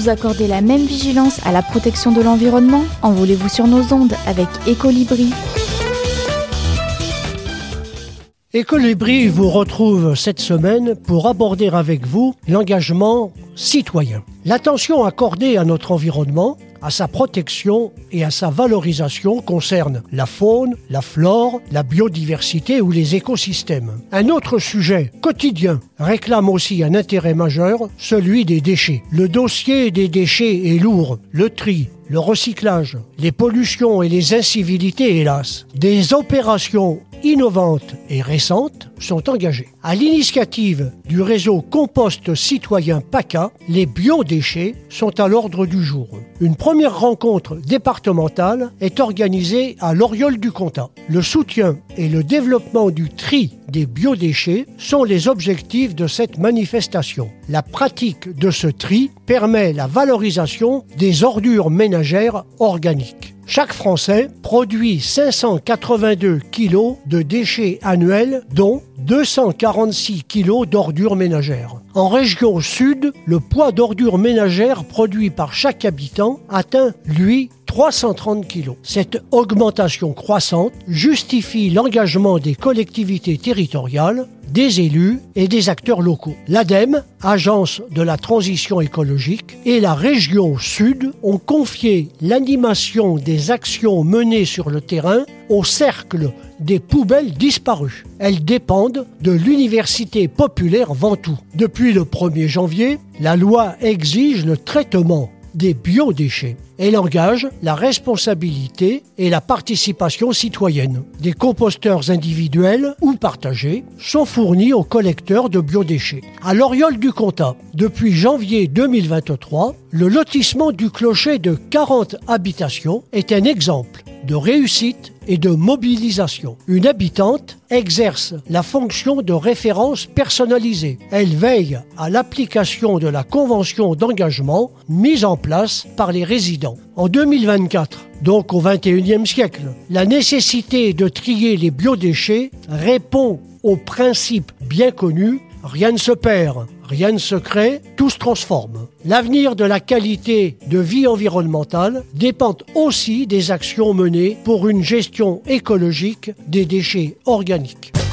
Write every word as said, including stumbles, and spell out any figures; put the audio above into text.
Vous accordez la même vigilance à la protection de l'environnement? Envolez-vous sur nos ondes avec Écolibri. Écolibri vous retrouve cette semaine pour aborder avec vous l'engagement citoyen. L'attention accordée à notre environnement, à sa protection et à sa valorisation concerne la faune, la flore, la biodiversité ou les écosystèmes. Un autre sujet quotidien réclame aussi un intérêt majeur, celui des déchets. Le dossier des déchets est lourd. Le tri, le recyclage, les pollutions et les incivilités, hélas. Des opérations innovantes et récentes sont engagées. À l'initiative du réseau Compost Citoyen PACA, les biodéchets sont à l'ordre du jour. Une première rencontre départementale est organisée à l'Oriole-du-Comtat. Le soutien et le développement du tri des biodéchets sont les objectifs de cette manifestation. La pratique de ce tri permet la valorisation des ordures ménagères organiques. Chaque Français produit cinq cent quatre-vingt-deux kilos de déchets annuels, dont deux cent quarante-six kilos d'ordures ménagères. En région sud, le poids d'ordures ménagères produit par chaque habitant atteint, lui, trois cent trente kilos. Cette augmentation croissante justifie l'engagement des collectivités territoriales, des élus et des acteurs locaux. L'ADEME, Agence de la transition écologique, et la région Sud ont confié l'animation des actions menées sur le terrain au cercle des poubelles disparues. Elles dépendent de l'Université populaire Ventoux. Depuis le premier janvier, la loi exige le traitement des biodéchets. Elle engage la responsabilité et la participation citoyenne. Des composteurs individuels ou partagés sont fournis aux collecteurs de biodéchets. À l'Oriole-du-Comtat, depuis janvier deux mille vingt-trois, le lotissement du clocher de quarante habitations est un exemple de réussite et de mobilisation. Une habitante exerce la fonction de référence personnalisée. Elle veille à l'application de la convention d'engagement mise en place par les résidents. En deux mille vingt-quatre, donc au vingt et unième siècle, la nécessité de trier les biodéchets répond au principe bien connu « rien ne se perd ». Rien ne se crée, tout se transforme. L'avenir de la qualité de vie environnementale dépend aussi des actions menées pour une gestion écologique des déchets organiques.